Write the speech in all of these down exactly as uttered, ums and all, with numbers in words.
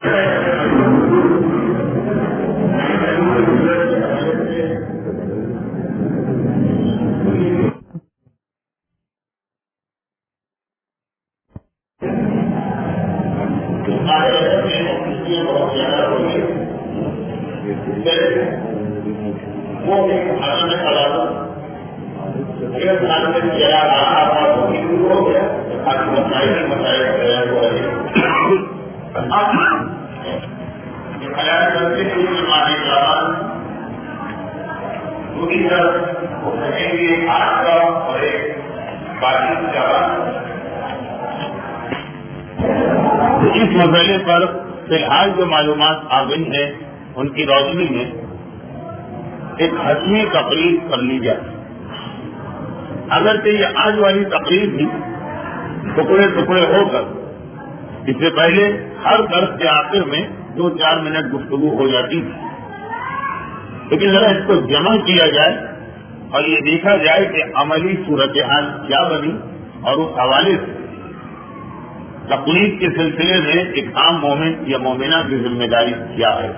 اس مسئلے پر فی الحال جو معلومات آ گئی ہیں ان کی روشنی میں ایک حتمی تقریر کر لی جائے. اگرچہ یہ آج والی تقریر بھی ٹکڑے ٹکڑے ہو کر اس سے پہلے ہر درس کے آخر میں دو چار منٹ گفتگو ہو جاتی تھی، لیکن ذرا اس کو جمع کیا جائے اور یہ دیکھا جائے کہ عملی صورتحال کیا بنی اور اس حوالے سے تقلید کے سلسلے میں ایک عام مومن یا مومنہ کی ذمہ داری کیا ہے.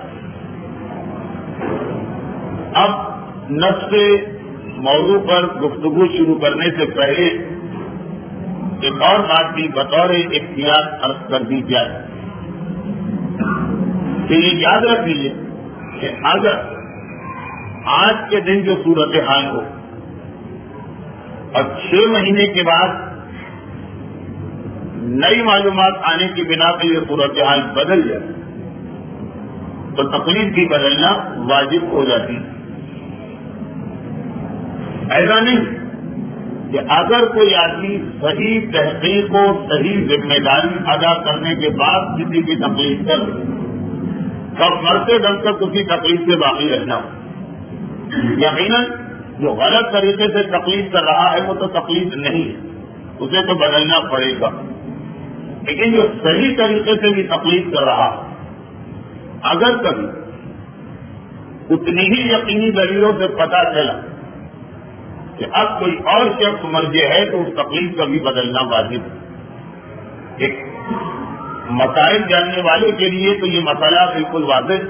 اب نفس موضوع پر گفتگو شروع کرنے سے پہلے ایک اور بات بھی بطور احتیاط عرض کر دی جائے کہ یہ یاد رکھ لیجیے کہ اگر آج کے دن جو صورتحال ہو اور چھ مہینے کے بعد نئی معلومات آنے کی بنا پر یہ صورتحال بدل جائے تو تقلید بھی بدلنا واجب ہو جاتی ہے. ایسا نہیں کہ اگر کوئی آدمی صحیح تحقیق و صحیح ذمہ داری ادا کرنے کے بعد کسی کی تقلید کر تب مرتے دم تک اسی تقلید سے باقی رہنا ہو. یقیناً جو غلط طریقے سے تقلید کر رہا ہے وہ تو تقلید نہیں ہے، اسے تو بدلنا پڑے گا. لیکن جو صحیح طریقے سے بھی تقلید کر رہا اگر کبھی اتنی ہی یقینی دلیلوں سے پتہ چلا کہ اب کوئی اور شخص مرجع ہے تو اس تقلید کا بھی بدلنا واجب ہے. ایک مسائل جاننے والے کے لیے تو یہ مسئلہ بالکل واضح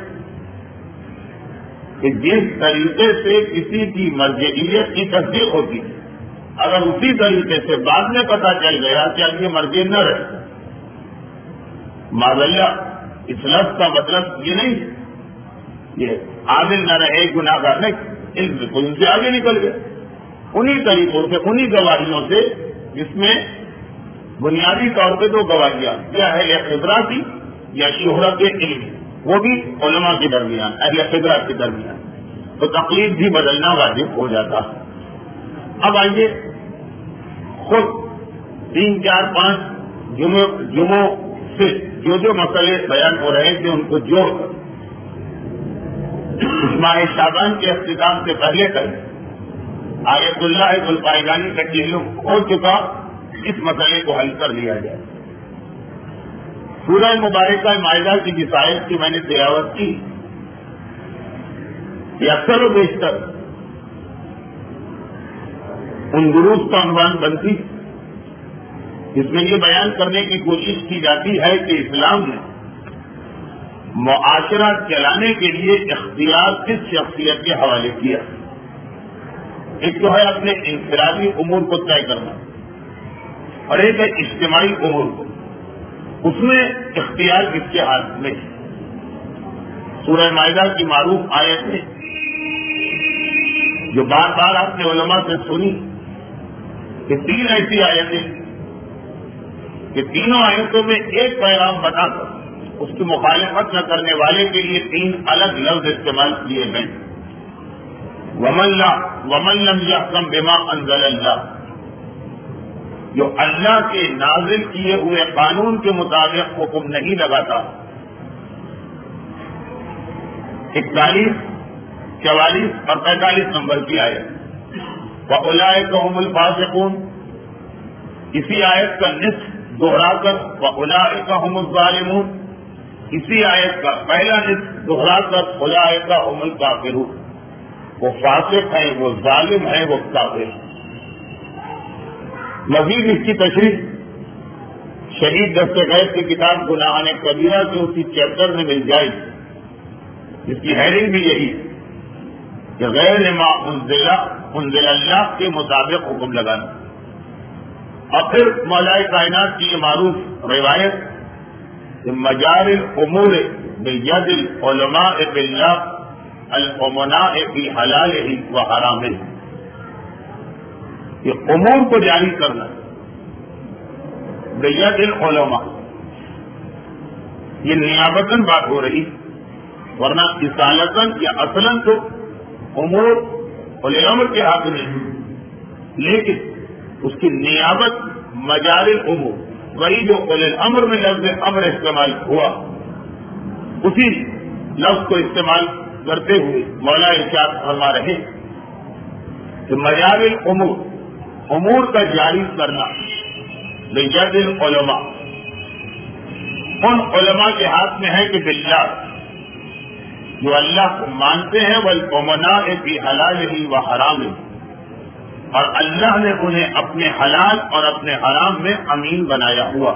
کہ جس طریقے سے کسی کی مرجعیت کی تصدیق ہوتی ہے اگر اسی طریقے سے بعد میں پتہ چل گیا کہ اب یہ مرجع نہ رہے، معذلہ اس لفظ کا مطلب یہ نہیں یہ عادل نہ رہے گناہگار نہیں، علم کو ان سے آگے نکل گئے انہی طریقوں سے انہی گواہیوں سے جس میں بنیادی طور پہ دو گواہیاں کیا ہے، یا خبراتی یا شہرت علم، وہ بھی علماء کے درمیان اہل خبرات کے درمیان، تو تقلید بھی بدلنا واجب ہو جاتا. اب آئیے خود تین چار پانچ جمعوں جمعوں سے جو جو مسئلے بیان ہو رہے تھے ان کو جوڑ کر اس ماہ شعبان کے اختتام سے پہلے تک آیت اللہ گلپائیگانی کا تعلق ہو چکا، اس مسئلے کو حل کر لیا جائے. سورہ مبارکہ مائدہ کی جس آیت کی میں نے تلاوت کی یہ اکثر و بیشتر ان دروس کا عنوان بنتی جس میں یہ بیان کرنے کی کوشش کی جاتی ہے کہ اسلام نے معاشرہ چلانے کے لیے اختیار کس شخصیت کے حوالے کیا. ایک تو ہے اپنے انفرادی امور کو طے کرنا اور ایک ہے اجتماعی امور کو، اس میں اختیار کس کے ہاتھ میں. سورہ مائدہ کی معروف آیت ہے جو بار بار آپ نے علماء سے سنی کہ تین ایسی آیتیں کہ تینوں آیتوں میں ایک پیغام بتا کر اس کی مخالفت نہ کرنے والے کے لیے تین الگ لفظ استعمال کیے گئے. ومن ومن لم يحكم بما انزل اللہ، جو اللہ کے نازل کیے ہوئے قانون کے مطابق حکم نہیں لگاتا. اکتالیس چوالیس اور پینتالیس نمبر کی آیت وَأُولَٰئِكَ هُمُ الْفَاسِقُونَ، اسی آیت کا نصف دوہرا کر وَأُولَٰئِكَ هُمُ الظَّالِمُونَ، اسی آیت کا پہلا نصف دوہرا کر أُولَٰئِكَ هُمُ الْكَافِرُونَ، وہ فاسق ہیں، وہ ظالم ہیں، وہ کافر ہیں. مزید اس کی تشریح شہید دست غیب کی کتاب گناہان کبیرہ کے اسی چیپٹر میں مل جائے گی، جس کی ہیڈنگ بھی یہی کہ غیر ما انزل انزل اللہ کے مطابق حکم لگانا۔ اور پھر مولا کائنات کی یہ معروف روایت کہ مجار الامور بید العلماء باللہ الامناء فی حلالہ و حرامہ، یہ امور کو جاری کرنا بید العلماء، یہ نیابتاً بات ہو رہی، ورنہ اصالتاً یا اصلاً تو امور اولی الامر کے ہاتھ میں، لیکن اس کی نیابت مجار الامور، وہی جو اولی الامر میں لفظ امر استعمال ہوا اسی لفظ کو استعمال کرتے ہوئے مولا ارشاد فرما رہے کہ مجار الامور، امور کا جاری کرنا بید العلماء، ان علماء کے ہاتھ میں ہے کہ باللہ، جو اللہ کو مانتے ہیں، والامناء فی حلالہ و حرامہ، اور اللہ نے انہیں اپنے حلال اور اپنے حرام میں امین بنایا ہوا۔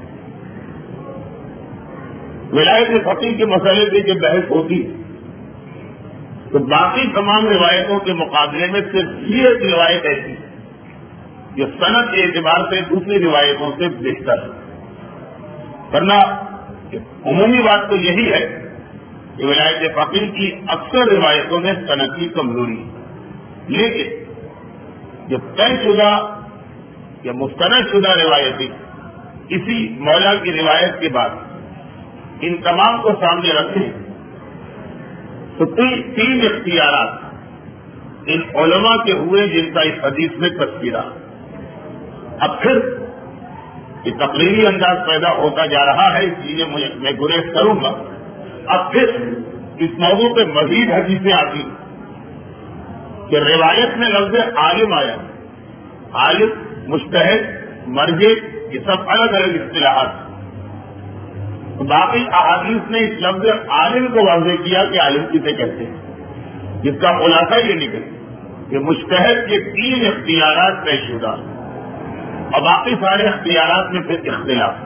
ولایت فقیہ کے مسئلے پہ جب بحث ہوتی تو باقی تمام روایتوں کے مقابلے میں صرف یہ ایک روایت ایسی جو سند کے اعتبار سے دوسری روایتوں سے بہتر ہے، ورنہ عمومی بات تو یہی ہے کہ ولایت فقیہ کی اکثر روایتوں میں سند کی کمزوری، لیکن جو طے شدہ یا مستند شدہ روایتیں اسی مولا کی روایت کے بعد ان تمام کو سامنے رکھیں تو تین اختیارات ان علماء کے ہوئے جن کا اس حدیث میں تذکرہ۔ اب پھر یہ تقریری انداز پیدا ہوتا جا رہا ہے، اس لیے میں گریز کروں گا۔ اب پھر اس موضوع پہ مزید حدیثیں آتی کہ روایت میں لفظ عالم آیا، عالم، مجتہد، مرجع، یہ سب الگ الگ اصطلاحات، باقی احادیث نے اس لفظ عالم کو واضح کیا کہ عالم کسے کہتے ہیں، جس کا خلاصہ یہ نکلا کہ مجتہد کے تین اختیارات طے شدہ اور باقی سارے اختیارات میں پھر اختلاف،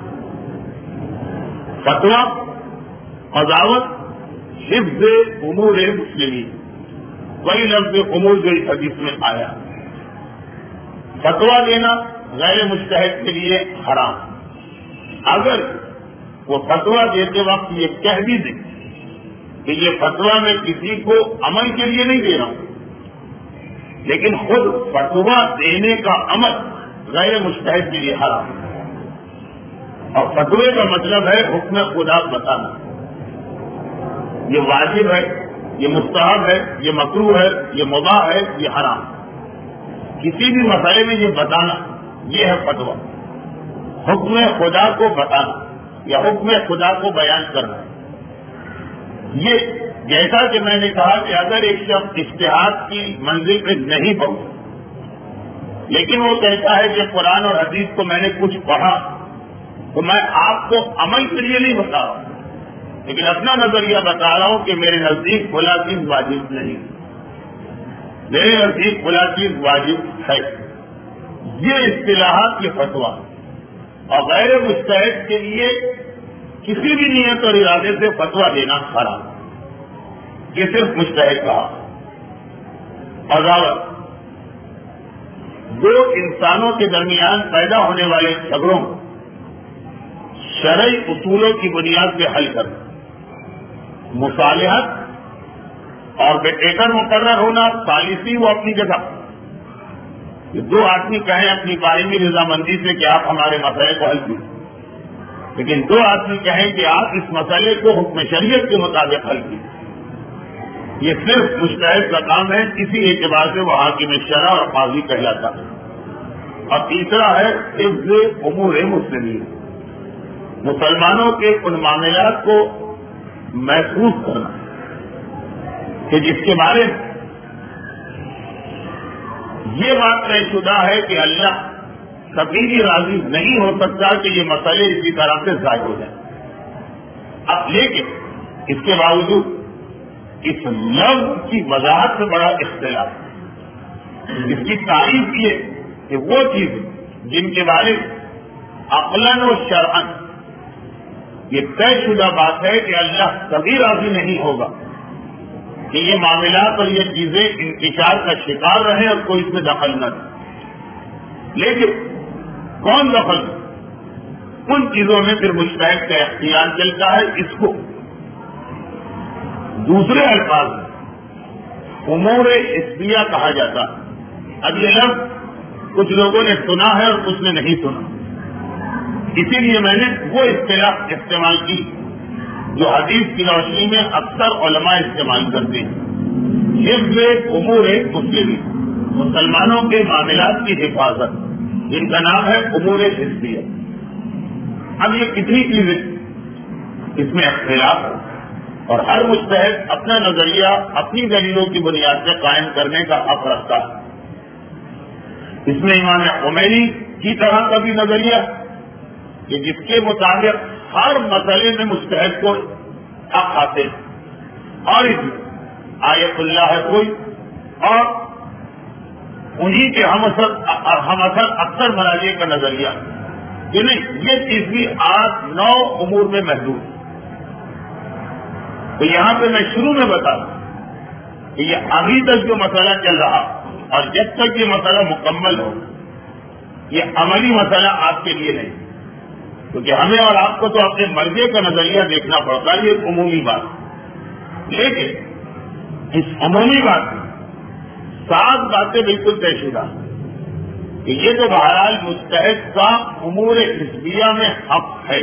فتویٰ، قضاوت، حفظ امور مسلمین، وہی لفظ امور جو اس حدیث میں آیا۔ فتویٰ دینا غیر مجتہد کے لیے حرام، اگر وہ فتویٰ دیتے وقت یہ کہہ بھی دے کہ یہ فتویٰ میں کسی کو عمل کے لیے نہیں دے رہا ہوں، لیکن خود فتویٰ دینے کا عمل غیر مجتہد کے لیے حرام، اور فتوے کا مطلب ہے حکم خدا بتانا، یہ واجب ہے، یہ مستحب ہے، یہ مکروہ ہے، یہ مباح ہے، یہ حرام، کسی بھی مسئلے میں یہ بتانا، یہ ہے فتویٰ، حکم خدا کو بتانا یا حکم خدا کو بیان کرنا۔ یہ جیسا کہ میں نے کہا کہ اگر ایک شخص اجتہاد کی منزل پہ نہیں پہنچا لیکن وہ کہتا ہے کہ قرآن اور حدیث کو میں نے کچھ پڑھا تو میں آپ کو عمل کے لیے نہیں بتا رہا ہوں، لیکن اپنا نظریہ بتا رہا ہوں کہ میرے نزدیک فلاں چیز واجب نہیں، میرے نزدیک فلاں چیز واجب ہے، یہ اصطلاحات کے فتویٰ، اور غیر مجتہد کے لیے کسی بھی نیت اور ارادے سے فتویٰ دینا حرام، یہ صرف مجتہد کہا۔ قضاوت، دو انسانوں کے درمیان پیدا ہونے والے جھگڑوں شرعی اصولوں کی بنیاد پہ حل کرنا، مصالحت اور بیٹیکر مقرر ہونا، ثالثی وہ اپنی جگہ، دو آدمی کہیں اپنی باہمی رضامندی سے کہ آپ ہمارے مسئلے کو حل کیجیے، لیکن دو آدمی کہیں کہ آپ اس مسئلے کو حکم شریعت کے مطابق حل کیجیے، یہ صرف مجتہد کا کام ہے، اسی اعتبار سے وہ حاکم شرع اور قاضی کہلاتا ہے۔ اور تیسرا ہے حفظ امور مسلمین، مسلمانوں کے ان معاملات کو محفوظ کرنا کہ جس کے بارے میں یہ بات طے شدہ ہے کہ اللہ کبھی بھی راضی نہیں ہو سکتا کہ یہ مسئلے اسی طرح سے ظاہر ہو جائیں۔ اب لیکن اس کے باوجود اس لفظ کی وضاحت سے بڑا اختلاف، اس کی تعریف یہ کہ وہ چیز جن کے بارے عقلاً و شرعاً یہ طے شدہ بات ہے کہ اللہ کبھی راضی نہیں ہوگا کہ یہ معاملات اور یہ چیزیں انتشار کا شکار رہیں اور کوئی اس میں دخل نہ دے. لیکن کون دخل؟ ان چیزوں میں پھر مجتہد کا اختیار چلتا ہے. اس کو دوسرے الفاظ میں امور حسبیہ کہا جاتا ہے. اب یہ لفظ کچھ لوگوں نے سنا ہے اور کچھ نے نہیں سنا، اسی لیے میں نے وہ اصطلاح استعمال کی جو حدیث کی روشنی میں اکثر علماء استعمال کرتے ہیں. حفظ امور مسلمین، مسلمانوں کے معاملات کی حفاظت، جن کا نام ہے امور حسبیہ. اب یہ کتنی چیزیں اس میں اختلاف ہے اور ہر مجتہد اپنا نظریہ اپنی دلیلوں کی بنیاد سے قائم کرنے کا حق رکھتا ہے. اس میں امام خمینی کی طرح کا بھی نظریہ کہ جس کے مطابق ہر مسئلے میں مجتہد کو حق حاصل، اور اس میں آیت اللہ ہے کوئی، اور انہی کے ہم اثر ہم اثر اکثر مراجع کا نظریہ کہ نہیں، یہ چیز بھی آٹھ نو امور میں محدود ہے. تو یہاں پہ میں شروع میں بتا دوں کہ یہ ابھی تک جو مسئلہ چل رہا اور جب تک یہ مسئلہ مکمل ہو، یہ عملی مسئلہ آپ کے لیے نہیں، کیونکہ ہمیں اور آپ کو تو اپنے مرضی کا نظریہ دیکھنا پڑتا ہے. یہ ایک عمومی بات، لیکن اس عمومی بات میں سات باتیں بالکل طے شدہ کہ یہ تو بہرحال مجتہد کا امور حسبیہ میں حق ہے.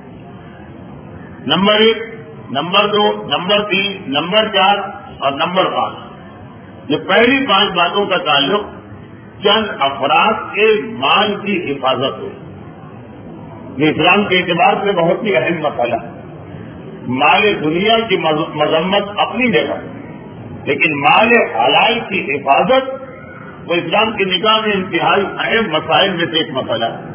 نمبر ایک، نمبر دو، نمبر تین، نمبر چار اور نمبر پانچ، یہ پہلی پانچ باتوں کا تعلق چند افراد کے مال کی حفاظت ہو. یہ اسلام کے اعتبار سے بہت ہی اہم مسئلہ ہے. مال دنیا کی مذمت اپنی جگہ، لیکن مال حلال کی حفاظت وہ اسلام کی نگاہ میں انتہائی اہم مسائل میں سے ایک مسئلہ ہے.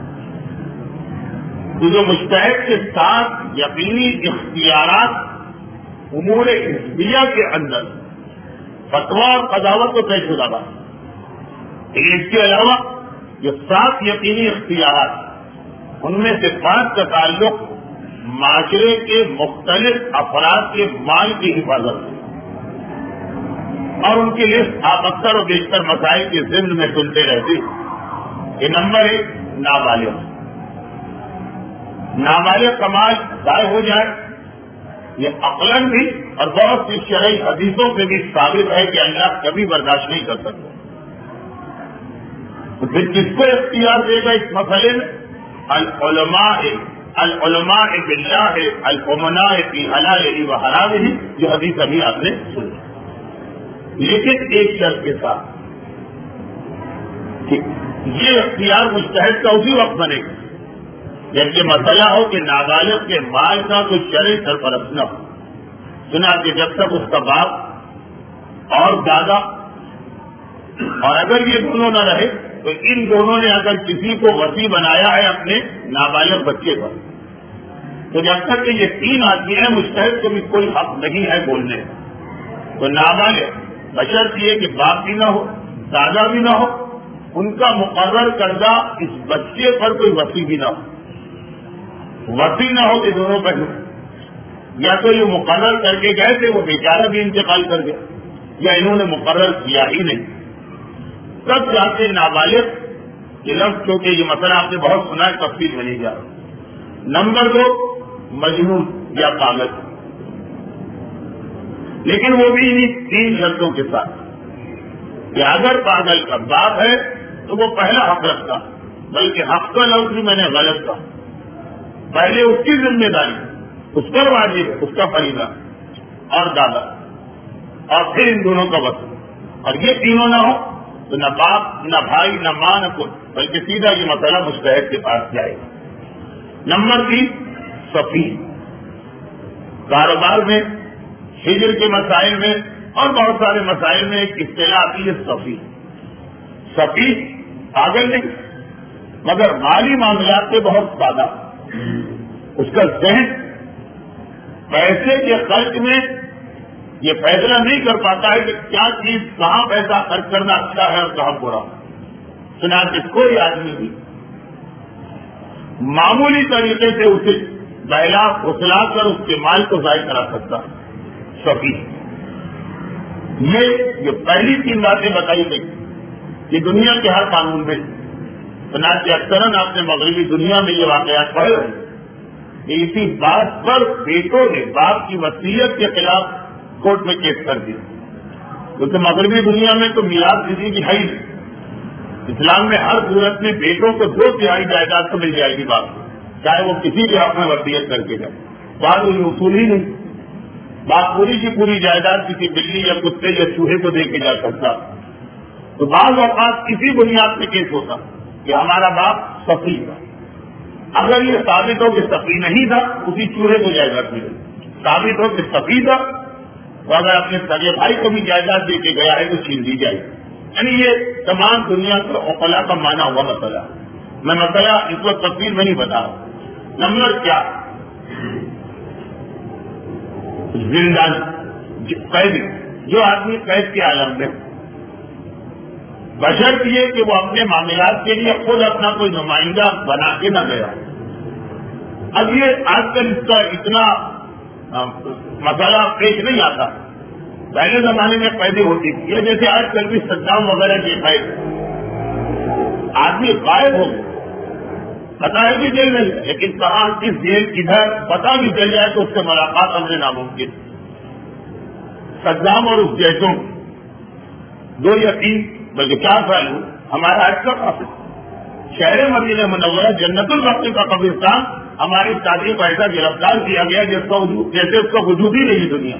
جو مجتہد کے ساتھ یقینی اختیارات امور حسبیہ کے اندر فتویٰ اور قضاوت کو طے شدہ بات. لیکن اس کے علاوہ جو سات یقینی اختیارات، ان میں سے پانچ کا تعلق معاشرے کے مختلف افراد کے مال کی حفاظت ہے، اور ان کی لسٹ آپ اکثر و بیشتر مسائل کے ضمن میں سنتے رہتے ہیں. یہ نمبر ایک، نابالغ. نابالغ کا مال ضائع ہو جائے، یہ عقلاً بھی اور بہت سی شرعی حدیثوں سے بھی ثابت ہے کہ اللہ کبھی برداشت نہیں کر سکتا. تو پھر کس کو اختیار دے گا اس مسئلے میں؟ العلماء العلماء باللہ الامناء فی حلالہ و حرامہ، جو حدیث ابھی آپ نے سنی. لیکن ایک شرط کے ساتھ کہ یہ اختیار مجتہد کا اسی وقت بنے گا جب یہ مسئلہ ہو کہ نابالغ کے مال کا کوئی شرعی سرپرست نہ ہو. سنا کہ جب تک اس کا باپ اور دادا، اور اگر یہ دونوں نہ رہے تو ان دونوں نے اگر کسی کو وصی بنایا ہے اپنے نابالغ بچے پر، تو جب تک کہ یہ تین آدمی ہیں مجتہد کو بھی کوئی حق نہیں ہے بولنے کا. تو نابالغ بشرط یہ کہ باپ بھی نہ ہو، دادا بھی نہ ہو، ان کا مقرر کردہ اس بچے پر کوئی وصی بھی نہ ہو. وصی نہ ہو کہ دونوں پہلو، یا تو یہ مقرر کر کے گئے تھے وہ بیچارہ بھی انتقال کر گیا، یا انہوں نے مقرر کیا ہی نہیں. تب جا کے نابالغ یہ لفظ، کیونکہ یہ مسئلہ آپ نے بہت سنا ہے، تفصیل میں نہیں جا رہا. نمبر دو، مجنون یا پاگل، لیکن وہ بھی انہیں تین شرطوں کے ساتھ کہ اگر پاگل کا باپ ہے تو وہ پہلا حق رکھتا، بلکہ حق کا لفظ بھی میں نے غلط کہا. پہلے اس کی ذمہ داری، اس پر واجب ہے، اس کا فریضہ اور دادا، اور پھر ان دونوں کا وصف. اور یہ تینوں نہ ہو تو نہ باپ نہ بھائی نہ ماں نہ کوئی، بلکہ سیدھا یہ مسئلہ مجتہد کے پاس جائے گا. نمبر تین، سفی. کاروبار میں، ہجر کے مسائل میں اور بہت سارے مسائل میں ایک اصطلاح آتی ہے سفی. سفی پاگل نہیں، مگر مالی معاملات سے بہت سادہ. اس کا ذہن پیسے کے خرچ میں یہ فیصلہ نہیں کر پاتا ہے کہ کیا چیز کہاں پیسہ خرچ کرنا اچھا ہے اور کہاں برا. سنا کہ کوئی آدمی بھی معمولی طریقے سے اسے بہلا پھسلا کر اس کے مال کو ضائع کرا سکتا سفی. یہ جو پہلی تین باتیں بتائی گئی کہ دنیا کے ہر قانون میں چنانچہ اکثراً آپ نے مغربی دنیا میں یہ واقعات پڑھ رہے ہیں کہ اسی بات پر بیٹوں نے باپ کی وصیت کے خلاف کورٹ میں کیس کر دیا. کیونکہ مغربی دنیا میں تو میراث کسی کی ہے ہی نہیں. اسلام میں ہر صورت میں بیٹوں کو دو تہائی جائیداد تو مل جائے گی باپ کو، چاہے وہ کسی کے حق میں وصیت کر کے جائے. بعد کوئی اصول ہی نہیں، باپ پوری کی پوری جائیداد کسی بلی یا کتے یا چوہے کو دے کے جا سکتا. تو بعض اوقات کسی بنیاد پہ کیس ہوتا کہ ہمارا باپ سفی تھا. اگر یہ ثابت ہو کہ سفی نہیں تھا اسی چوہے کو جائیداد ملے. ثابت ہو کہ سفی تھا تو اگر اپنے سگے بھائی کو بھی جائیداد دے کے گیا ہے تو چھین دی جائے. یعنی یہ تمام دنیا کا عقلاء کا مانا ہوا مسئلہ. میں مسئلہ اس وقت تفصیل میں نہیں بتا رہا. نمبر کیا زندانی قید، جو آدمی قید کے عالم میں بشرط یہ کہ وہ اپنے معاملات کے لیے خود اپنا کوئی نمائندہ بنا کے نہ گیا. اب یہ آج کل اس کا اتنا مسئلہ پیش نہیں آتا. پہلے زمانے میں قیدی ہوتی تھی، یہ جیسے آج کل بھی صدام وغیرہ کے قید آدمی غائب ہو گئے، پتا ہے کہ جیل میں، لیکن کہاں کس جیل کدھر پتا بھی چل جائے تو اس سے ملاقات ہم نے ناممکن. صدام اور اس جیسوں دو یا تین بلکہ چار سال ہو ہمارا آج کا قصر شہر مدینہ منورہ جنت البقیع کا قبرستان ہماری شادی کو ایسا گرفتار کیا گیا جس کا جیسے اس کا وجود ہی نہیں دنیا.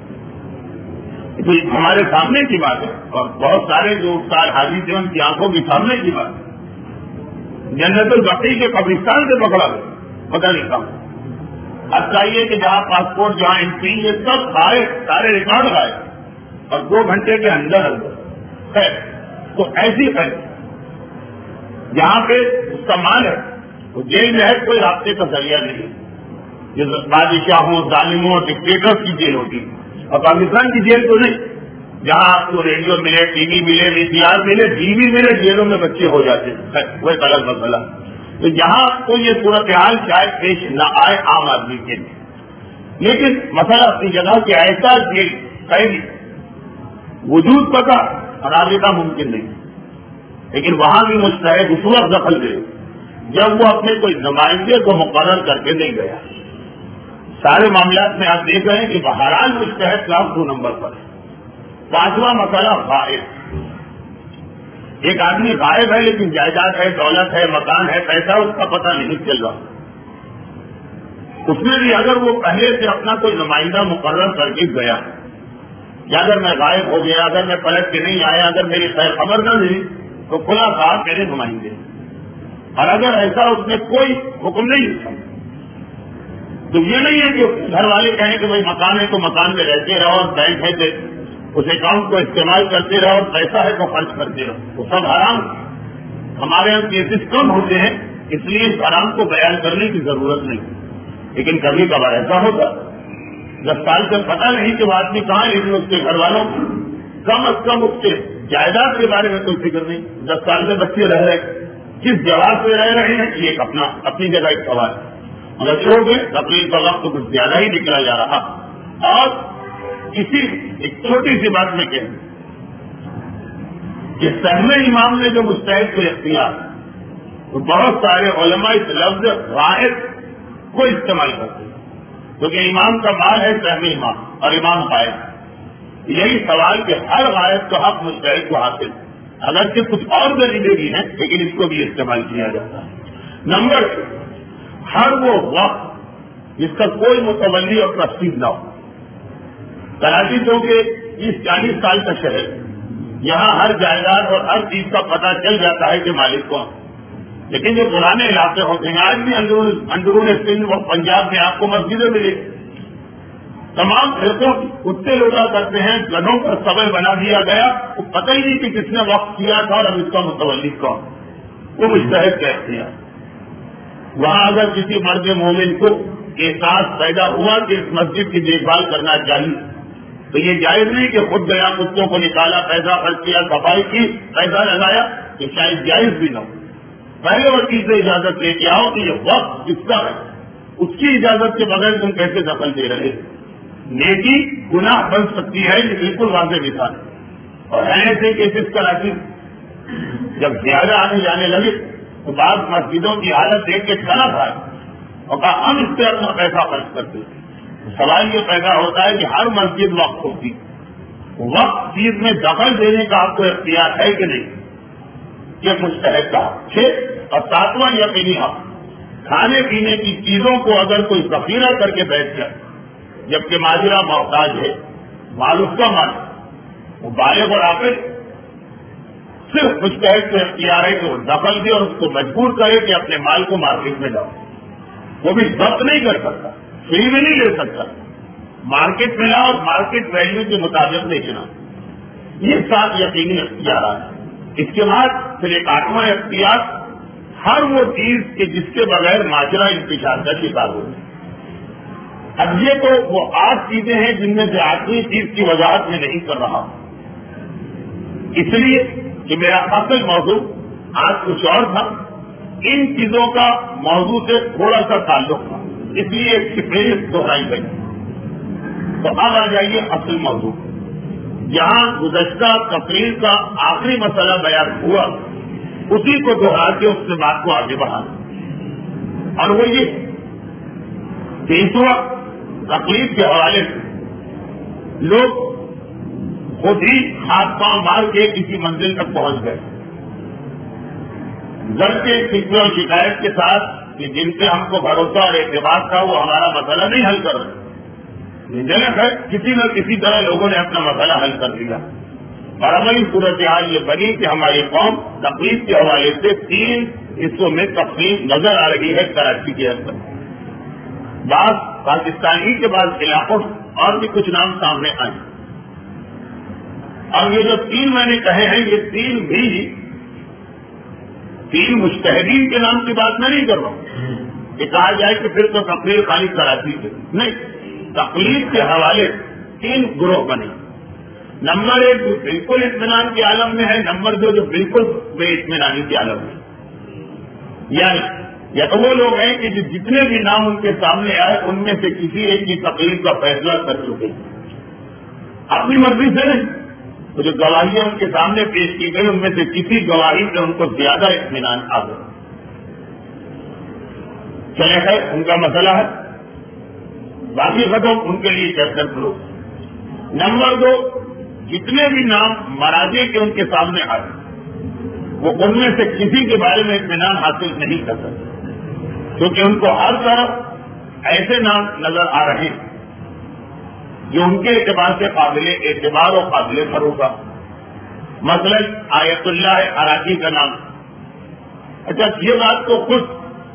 تو ہمارے سامنے کی بات ہے اور بہت سارے جو سال حاجی تھے ان کی آنکھوں کے سامنے کی بات ہے. جنت البقیع کے قبرستان سے پکڑا گیا پتہ نہیں کہاں. اب چاہیے کہ جہاں پاسپورٹ جہاں انٹری یہ سب سارے سارے ریکارڈ آئے اور دو گھنٹے کے اندر اندر ہے. تو ایسی ہے جہاں پہ اس کا مال ہے وہ جیل میں ہے، کوئی رابطے کا ذریعہ نہیں. جو بادشاہوں ظالموں اور ڈکٹیٹرز کی جیل ہوتی اور پاکستان کی جیل تو نہیں، جہاں آپ کو ریڈیو ملے، ٹی وی ملے، وی سی آر ملے، ٹی وی ملے، جیلوں میں بچے ہو جاتے ہیں، وہ ایک الگ مسئلہ. تو یہاں کو یہ صورتحال شاید پیش نہ آئے عام آدمی کے لیے، لیکن مسئلہ اپنی جگہ کہ ایسا جیل قیدی وجود پتا رابطہ ممکن نہیں. لیکن وہاں بھی مستحق اس وقت دخل دے جب وہ اپنے کوئی نمائندے کو مقرر کر کے نہیں گیا. سارے معاملات میں آپ دیکھ رہے ہیں کہ بہرحال مستحق کلاس دو نمبر پر ہے. پانچواں مسئلہ غائب. ایک آدمی غائب ہے لیکن جائیداد ہے، دولت ہے، مکان ہے، پیسہ اس کا پتہ نہیں چل رہا. اس میں بھی اگر وہ پہلے سے اپنا کوئی نمائندہ مقرر کر کے گیا کہ اگر میں غائب ہو گیا، اگر میں پلٹ کے نہیں آیا، اگر میری خیر خبر نہ ملی تو کھلا صاحب میرے نمائندے. اور اگر ایسا اس نے کوئی حکم نہیں تھا تو یہ نہیں ہے کہ گھر والے کہیں کہ بھائی مکان ہے تو مکان میں رہتے رہو اور بینک ہے تو اس اکاؤنٹ کو استعمال کرتے رہو اور پیسہ ہے تو خرچ کرتے رہو، وہ سب حرام. ہمارے یہاں کیسز کم ہوتے ہیں اس لیے اس حرام کو بیان کرنے کی ضرورت نہیں. لیکن کبھی کبھار ایسا ہوتا دس سال سے پتہ نہیں کہ وہ آدمی کہاں ہے، لیکن اس کے گھر والوں کم از کم اس کے جائیداد کے بارے میں کوئی فکر نہیں. دس سال سے بچے رہ رہے کس جواب سے رہ رہے ہیں یہ ایک اپنا اپنی جگہ ایک سوال ہے. مگر چھوڑ دیں تقریر کا وقت تو کچھ زیادہ ہی نکلا جا رہا. اور اسی ایک چھوٹی سی بات میں کہیں کہ سہم امام نے جو مستحق کو اختیار تو بہت سارے علماء اس لفظ غائب کو استعمال کرتے ہیں کیونکہ امام کا مال ہے سہم امام اور امام غائب. یہی سوال کہ ہر غائب کا حق مستحق کو حاصل، اگرچہ کچھ اور دلیلیں بھی ہیں لیکن اس کو بھی استعمال کیا جاتا ہے. نمبر ہر وہ وقت جس کا کوئی متولی اور ٹرسٹی نہ ہو. کراچی چونکہ اس چالیس سال کا شہر یہاں ہر جائیداد اور ہر چیز کا پتہ چل جاتا ہے کہ مالک کون. لیکن جو پرانے علاقے ہوتے ہیں آج بھی اندرون اندرون سندھ اور پنجاب میں آپ کو مسجدیں ملے تمام فرقوں کتے لوٹا کرتے ہیں، گدھوں پر سبب بنا دیا گیا، وہ پتہ ہی نہیں کہ کس نے وقت کیا تھا اور اب اس کا متولی کون. وہ مستحق کہتے ہیں. وہاں اگر کسی مرد مومن کو احساس پیدا ہوا کہ اس مسجد کی دیکھ بھال کرنا چاہیے تو یہ جائز نہیں کہ خود گیا کتوں کو نکالا، پیسہ خرچ کیا، صفائی کی، پیسہ لگایا، تو شاید جائز بھی نہ ہو. پہلے وکیل سے اجازت لے کے آؤ کہ یہ وقت کس کا ہے، اس کی اجازت کے بغیر تم کیسے دخل دے رہے؟ نیکی گناہ بن سکتی ہے، یہ بالکل واضح مثال ہے۔ اور ہے ایسے کیسز کراچی جب زیادہ آنے جانے لگے تو بعض مسجدوں کی حالت دیکھ کے کھانا کھائے اور کہا ہم اس پہ اپنا پیسہ خرچ کرتے ہیں۔ سوال یہ پیدا ہوتا ہے کہ ہر مسجد وقت ہوتی، وقت چیز میں دخل دینے کا آپ کو اختیار ہے کہ نہیں؟ یہ مستحق کا چھ اور ساتواں یقینی حق، کھانے پینے کی چیزوں کو اگر کوئی ذخیرہ کر کے بیٹھ جائے جبکہ ماجرہ محتاج ہے، مال اس کا مال، وہ بالغ اور عاقل، صرف مستحق سے اختیار ہے کہ وہ دخل دے اور اس کو مجبور کرے کہ اپنے مال کو مارکیٹ میں لاؤ۔ وہ بھی ضبط نہیں کر سکتا، فری میں نہیں لے سکتا، مارکیٹ میں لاؤ اور مارکیٹ ویلیو کے مطابق بیچنا۔ یہ سات یقینی اختیارات ہیں۔ اس کے بعد پھر ایک آٹھواں اختیار، ہر وہ چیز کہ جس کے بغیر ماجرا انتشار کا شکار ہو۔ اب یہ تو وہ آٹھ چیزیں ہیں جن میں سے آٹھویں چیز کی وضاحت میں نہیں کر رہا، اس لیے کہ میرا اصل موضوع آج کچھ اور تھا، ان چیزوں کا موضوع سے تھوڑا سا تعلق تھا، اس لیے اس کی فہرست دہرائی گئی۔ تو اب آ جائیے اصل موضوع، جہاں گزشتہ تقریر کا آخری مسئلہ بیان ہوا اسی کو دوہرا کے اس سے بات کو آگے بڑھانا، اور وہ یہ کہ اس وقت تقریر کے حوالے سے لوگ خود ہی ہاتھ پاؤں مار کے کسی منزل تک پہنچ گئے، گھر کے فکر اور شکایت کے ساتھ کہ جن سے ہم کو بھروسہ اور اعتماد تھا وہ ہمارا مسئلہ نہیں حل کر رہے، جنک ہے کسی نہ کسی طرح لوگوں نے اپنا مسئلہ حل کر دیا۔ اور ہماری صورتحال یہ بنی کہ ہماری قوم تقریب کے حوالے سے تین حصوں میں تقسیم نظر آ رہی ہے کراچی کے اندر، بعض پاکستانی کے بعض علاقوں اور بھی کچھ نام سامنے آئے، اور یہ جو تین میں نے کہے ہیں یہ تین بھی تین مجتہدین کے نام کی بات میں نہیں کر رہا ہوں کہ کہا جائے کہ پھر تو تقریر خالی کراچی سے نہیں، تقریر کے حوالے تین گروہ بنے، نمبر ایک جو بالکل اطمینان کے عالم میں ہے، نمبر دو جو بالکل بے اطمینانی کے عالم میں، یعنی یا تو وہ لوگ ہیں کہ جو جتنے بھی نام ان کے سامنے آئے ان میں سے کسی ایک کی تقریر کا فیصلہ کر چکے اپنی مرضی سے نہیں، تو جو گواہیاں ان کے سامنے پیش کی گئی ان میں سے کسی گواہی سے ان کو زیادہ اطمینان آ گیا، چلے خیر ان کا مسئلہ ہے، باقی ختم ان کے لیے چرچا کرو۔ نمبر دو، جتنے بھی نام مراجع کے ان کے سامنے آئے وہ ان میں سے کسی کے بارے میں اطمینان حاصل نہیں کر سکتے، کیونکہ ان کو ہر طرف ایسے نام نظر آ رہے ہیں جو ان کے اعتبار سے قابل اعتبار اور قابل بھروسہ، مثلا آیت اللہ عراقی کا نام۔ اچھا یہ بات تو خود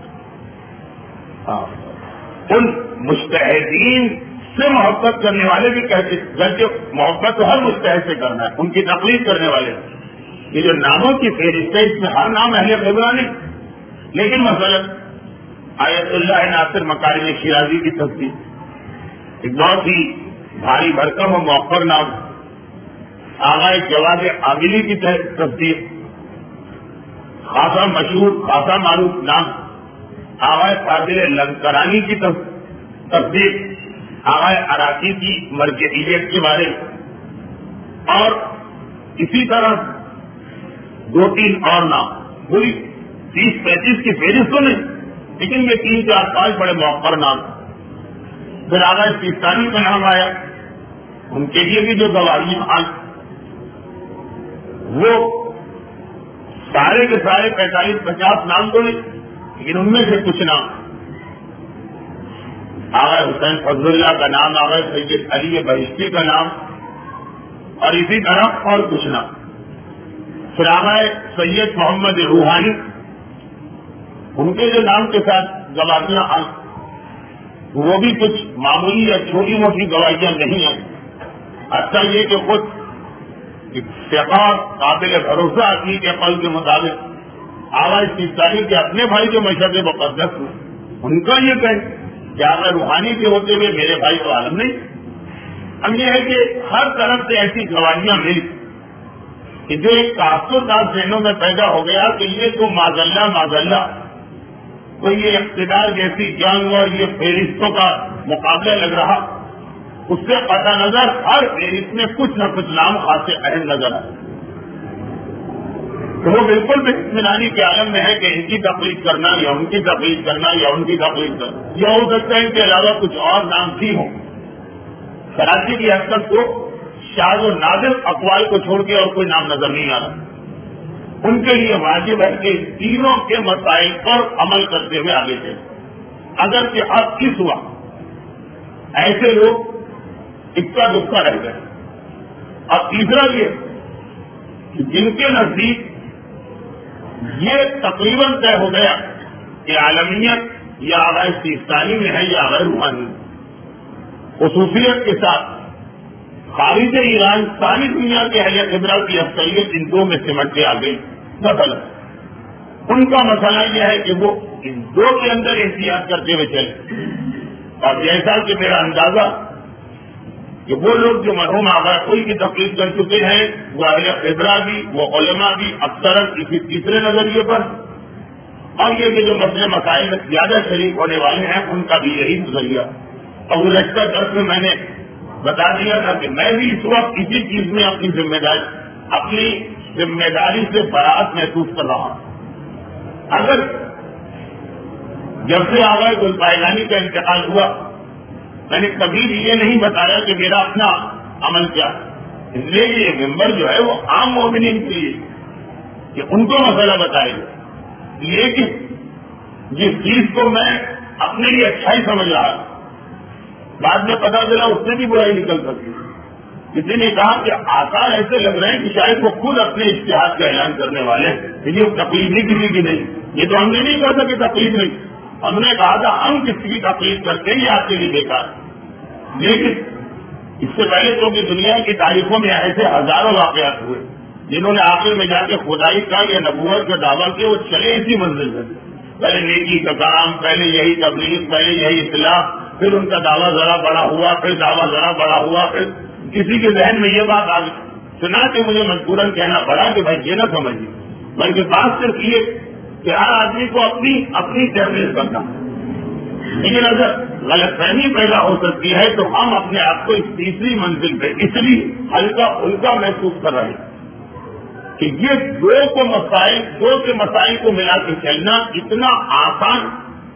ان مجتہدین سے محبت کرنے والے بھی کہتے ہیں، جبکہ محبت تو ہر مجتہد سے کرنا ہے، ان کی تقلید کرنے والے، یہ جو ناموں کی فہرست ہے اس میں ہر نام اہل قبلہ نہیں، لیکن مثلا آیت اللہ ناصر مکارم شیرازی کی تصدیق، ایک بہت ہی بھاری بھرکم و موقر نام، آغا جواد عاملی کی تصدیق، خاصا مشہور خاصا معروف نام آغا فاضل لنکرانی کی تصدیق، آغا عراقی کی مرجعیت کے بارے میں، اور اسی طرح دو تین اور نام، پوری تیس پینتیس کی فہرست تو نہیں لیکن یہ تین چار پانچ بڑے موقر نام۔ پھر آغا سیستانی کا نام آیا، ان کے لیے بھی جو گواہیاں آج وہ سارے کے سارے پینتالیس پچاس نام تو نہیں لیکن ان میں سے کچھ نام، آغا حسین فضل اللہ کا نام، آغا سید علی بہشتی کا نام، اور اسی طرح اور کچھ نام۔ پھر آغا سید محمد روحانی، ان کے جو نام کے ساتھ گواہیاں آئی وہ بھی کچھ معمولی یا چھوٹی موٹی گواہیاں نہیں ہیں، اچھا یہ کہ خود ثقہ قابل بھروسہ آدمی کے قول کے مطابق آواز سیستانی کے اپنے بھائی جو مشہد مقدس ہوئے ان کا یہ کہیں کہ آغا روحانی کے ہوتے ہوئے میرے بھائی تو عالم نہیں۔ اب یہ ہے کہ ہر طرف سے ایسی گواہیاں ملی کہ جو ایک تاثر دار ذہنوں میں پیدا ہو گیا کہ یہ تو معذلہ معذلہ کوئی یہ اقتدار جیسی جنگ اور یہ فہرستوں کا مقابلہ لگ رہا، اس سے قطع نظر ہر فہرست میں کچھ نہ کچھ نام خاص اہم نظر آئے، تو وہ بالکل بھی اطمینانی کے عالم میں ہے کہ ان کی تقلید کرنا یا ان کی تقلید کرنا یا ان کی تقلید کرنا، یا ہو سکتا ہے ان کے علاوہ کچھ اور نام بھی ہوں۔ کراچی کی حرکت کو شاذ و نادر اقوال کو چھوڑ کے اور کوئی نام نظر نہیں آ رہا، ان کے لیے واجب ہے کہ تینوں کے مسائل پر عمل کرتے ہوئے آگے چلیں۔ اگر کہ اب اس وقت ایسے لوگ اکا دکا رہ گئے، اب تیسرا یہ کہ جن کے نزدیک یہ تقریباً طے ہو گیا کہ عالمیت یا غیر سیستانی میں ہے یا غیر روحانی، خصوصیت کے ساتھ خارج ایران ساری دنیا کے اہل خبرہ کی اکثریت ان دو میں سمٹ کے آ گئی۔ مثلا ان کا مسئلہ یہ ہے کہ وہ ان دو کے اندر احتیاط کرتے ہوئے چلے، اور جیسا کہ میرا اندازہ کہ وہ لوگ جو مرحوم آغا کوئی کی تقلید کر چکے ہیں وہ اہل خبرہ بھی، وہ علماء بھی اکثر کسی تیسرے نظریے پر، اور یہ کہ جو مسئلے مسائل میں زیادہ شریک ہونے والے ہیں ان کا بھی یہی نظریہ۔ اور گزشتہ درس میں میں نے بتا دیا تھا کہ میں بھی اس وقت اسی چیز میں اپنی ذمہ داری اپنی ذمہ داری سے برات محسوس کر رہا ہوں۔ اگر جب سے آغاز گلپائگانی کا انتقال ہوا میں نے کبھی بھی یہ نہیں بتایا کہ میرا اپنا عمل کیا، اس لیے یہ ممبر جو ہے وہ عام مومنین کے لیے کہ ان کو مسئلہ بتائے گا، لیکن جس چیز کو میں اپنے لیے اچھا ہی سمجھ رہا بعد میں پتا چلا اس سے بھی برائی نکل سکتی، کسی نے کہا کہ آثار ایسے لگ رہے ہیں کہ شاید وہ خود اپنے اشتہاد کا اعلان کرنے والے ہیں، یہ تقلید نہیں کسی کی نہیں، یہ تو ہم نے نہیں کہا تھا کہ تقلید نہیں، ہم نے کہا تھا ہم کسی کی تقلید کرتے ہیں یہ آپ کے لیے بیکار۔ لیکن اس سے پہلے تو کہ دنیا کی تاریخوں میں ایسے ہزاروں واقعات ہوئے جنہوں نے آخر میں جا کے خدائی کا یا نبوت کا دعویٰ کیا، وہ چلے اسی منزل سے، پہلے نیکی کا کام، پہلے یہی تبلیغ، پہلے یہی اصلاح، پھر ان کا دعویٰ ذرا بڑا ہوا، پھر دعویٰ ذرا بڑا ہوا، پھر کسی کے ذہن میں یہ بات آ گئی، سنا کہ مجھے مجبوراً کہنا پڑا کہ بھائی یہ نہ سمجھیے، بلکہ بات صرف یہ کہ ہر آدمی کو اپنی اپنی تحریر کرنا، لیکن اگر غلط فہمی پیدا ہو سکتی ہے تو ہم اپنے آپ کو اس تیسری منزل پہ اس لیے ہلکا پھلکا محسوس کر رہے ہیں کہ یہ دو کو مسائل دو کے مسائل کو ملا کے چلنا اتنا آسان،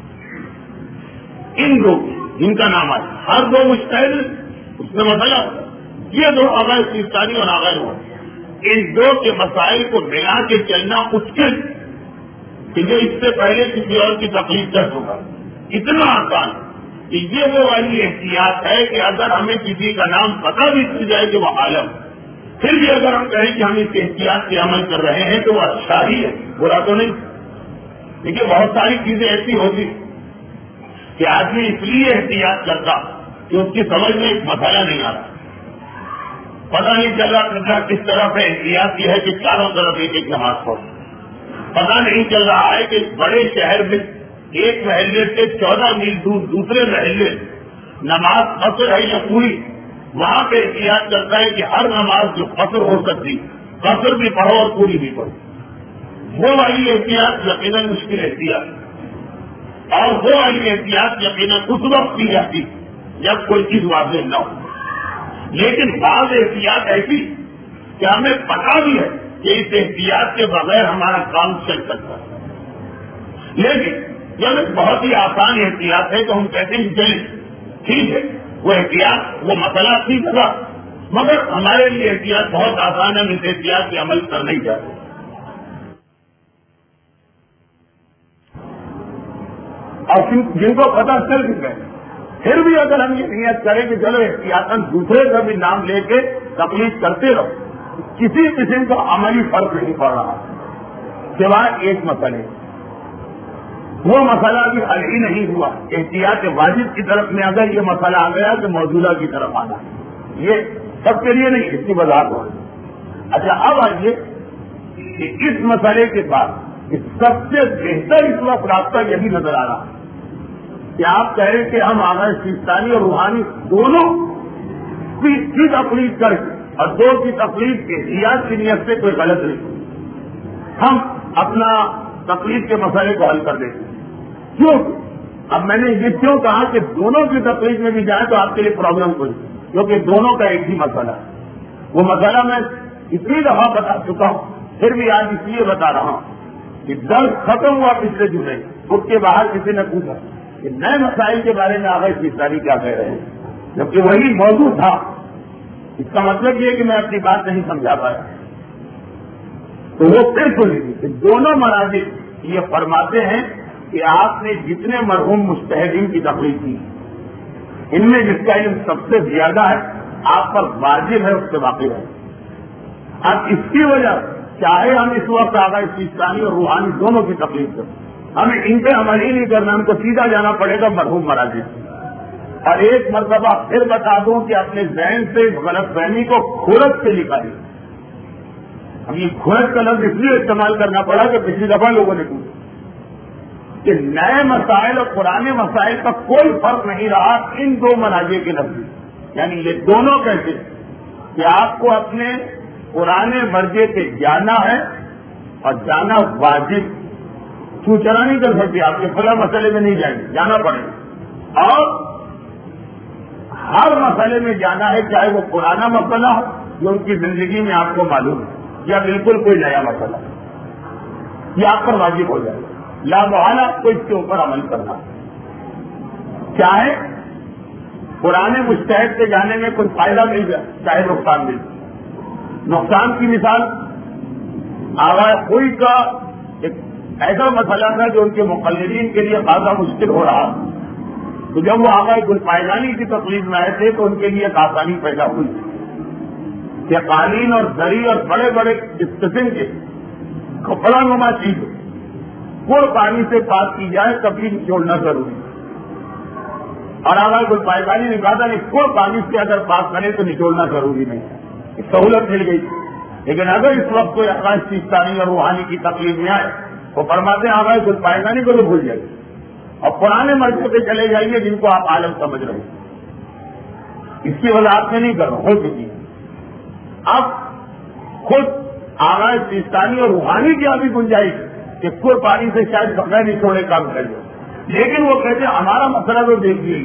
ان دو جن کا نام آئے ہر دو مشتہل اس میں مسئلہ، یہ دو اغیر سیستانی اور اغیر ہو، ان دو کے مسائل کو ملا کے چلنا مشکل کہ جو اس سے پہلے کسی اور کی تکلیف درد ہوگا، اتنا آسان کہ یہ وہ والی احتیاط ہے کہ اگر ہمیں کسی کا نام پتہ بھی چل جائے کہ وہ عالم، پھر بھی اگر ہم کہیں کہ ہم اس احتیاط سے عمل کر رہے ہیں تو وہ اچھا ہی ہے، برا تو نہیں۔ دیکھیے بہت ساری چیزیں ایسی ہوتی کہ آدمی اس لیے احتیاط کرتا کہ اس کی سمجھ میں ایک مسئلہ نہیں آتا، پتہ نہیں چل رہا کرنا کس طرح سے احتیاط یہ ہے کہ چاروں طرف ایک ایک نماز پڑھو، پتہ نہیں چل رہا ہے کہ بڑے شہر میں ایک محلے سے چودہ میل دور دوسرے محلے نماز قصر ہے یا پوری، وہاں پہ احتیاط کرتا ہے کہ ہر نماز جو قصر ہو سکتی قصر بھی پڑھو اور پوری بھی پڑھو۔ وہ والی احتیاط یقیناً مشکل احتیاط، اور وہ والی احتیاط یقیناً اس وقت کی جاتی جب کوئی چیز واضح نہ ہو، لیکن بعض احتیاط ایسی کہ ہمیں پتا بھی ہے کہ اس احتیاط کے بغیر ہمارا کام چل سکتا ہے، لیکن جب ایک بہت ہی آسان احتیاط ہے تو ہم کہتے ہیں چلیں ٹھیک ہے، وہ احتیاط وہ مسئلہ ٹھیک تھا مگر ہمارے لیے احتیاط بہت آسان ہے، ہم اس احتیاط پہ عمل کر نہیں چاہتے۔ اور جن کو پتہ چل بھی گئے پھر بھی اگر ہم یہ نیت کریں کہ چلو احتیاطاً دوسرے کا بھی نام لے کے تکلیف کرتے رہو، کسی قسم کا عملی فرق نہیں پڑ رہا سوائے ایک مسئلے، وہ مسئلہ بھی حل ہی نہیں ہوا۔ احتیاط واجب کی طرف میں اگر یہ مسئلہ آ گیا کہ موجودہ کی طرف آنا، یہ سب کے لیے نہیں، اس کی وضاحت ہو رہی۔ اچھا اب آئیے کہ اس مسئلے کے بعد سب سے بہتر اس وقت راستہ یہی نظر آ رہا کہ آپ کہہ رہے کہ ہم آغاز سیستانی اور روحانی دونوں کی تقلید کر کے اور دو کی تکلیف کے ریاض کی نیت سے کوئی غلط نہیں، ہم اپنا تکلیف کے مسئلے کو حل کر دیتے ہیں۔ کیوں؟ اب میں نے یہ کیوں کہا کہ دونوں کی تکلیف میں بھی جائیں تو آپ کے لیے پرابلم کوئی، کیونکہ دونوں کا ایک ہی مسئلہ ہے۔ وہ مسئلہ میں اتنی دفعہ بتا چکا ہوں، پھر بھی آج اس لیے بتا رہا ہوں کہ درد ختم ہوا پچھلے جمعے، اس کے باہر کسی نے پوچھا کہ نئے مسائل کے بارے میں آغاز سیستانی کیا کہہ رہے ہیں، جبکہ وہی موضوع تھا۔ اس کا مطلب یہ کہ میں اپنی بات نہیں سمجھا پایا، تو وہ پھر سنی تھی کہ دونوں مراجع یہ فرماتے ہیں کہ آپ نے جتنے مرحوم مجتہدین کی تقریر کی، ان میں جس کا علم سب سے زیادہ ہے، آپ پر واجب ہے اس سے واقف ہے۔ اب اس کی وجہ چاہے ہم اس وقت آغاز سیستانی اور روحانی دونوں کی تقریر کریں، ہمیں ان پہ عمل ہی نہیں کرنا، ہم کو سیدھا جانا پڑے گا مرحوم مراجع۔ اور ایک مرتبہ پھر بتا دوں کہ اپنے ذہن سے غلط فہمی کو کھرد سے نکالیے۔ ہم یہ کھرد کا لفظ اس لیے استعمال کرنا پڑا کہ پچھلی دفعہ لوگوں نے پوچھا کہ نئے مسائل اور پرانے مسائل کا کوئی فرق نہیں رہا ان دو مراجع کے لفظ، یعنی یہ دونوں کیسے کہ آپ کو اپنے پرانے مرجع سے جانا ہے اور جانا واجب، چوچرا نہیں کر سکتے آپ کے فلاں مسئلے میں نہیں جائیں گے، جانا پڑے گا۔ اور ہر مسئلے میں جانا ہے، چاہے وہ پرانا مسئلہ ہو جو ان کی زندگی میں آپ کو معلوم ہے، یا بالکل کوئی نیا مسئلہ، یہ آپ پر واجب ہو جائے گا۔ لا محالہ آپ کو اس کے اوپر عمل کرنا، چاہے پرانے مجتہد کے جانے میں کوئی فائدہ مل جائے چاہے نقصان مل جائے۔ نقصان کی مثال آغاز کوئی کا ایک ایسا مسئلہ تھا جو ان کے مقلدین کے لیے خاصا مشکل ہو رہا، تو جب وہ آغاز گلپائیدانی کی تقریب میں آئے تھے تو ان کے لیے ایک آسانی پیدا ہوئی کہ قالین اور زری اور بڑے بڑے اس قسم کے کپڑا نما چیز وہ پانی سے پاک کی جائے کبھی نچوڑنا ضروری، اور آغاز گلپائیدانی نے کہا تھا کہ کوئی پانی سے اگر پاک کرے تو نچوڑنا ضروری نہیں، سہولت مل گئی۔ لیکن اگر اس وقت کوئی آغاز سیستانی اور روحانی کی تقریب میں آئے وہ فرماتے ہیں آغاز گلپائیدانی کو تو بھول جائے اور پرانے مرحلے پہ چلے جائیے جن کو آپ عالم سمجھ رہے ہیں۔ اس کی وضاحت میں نہیں کر رہا، ہو چکی۔ اب خود آغاز سیستانی اور روحانی کی ابھی گنجائش کہ کوئی پانی سے شاید بغیر نہیں چھوڑے کام کر لو، لیکن وہ کہتے ہیں ہمارا مسئلہ تو دیکھیے،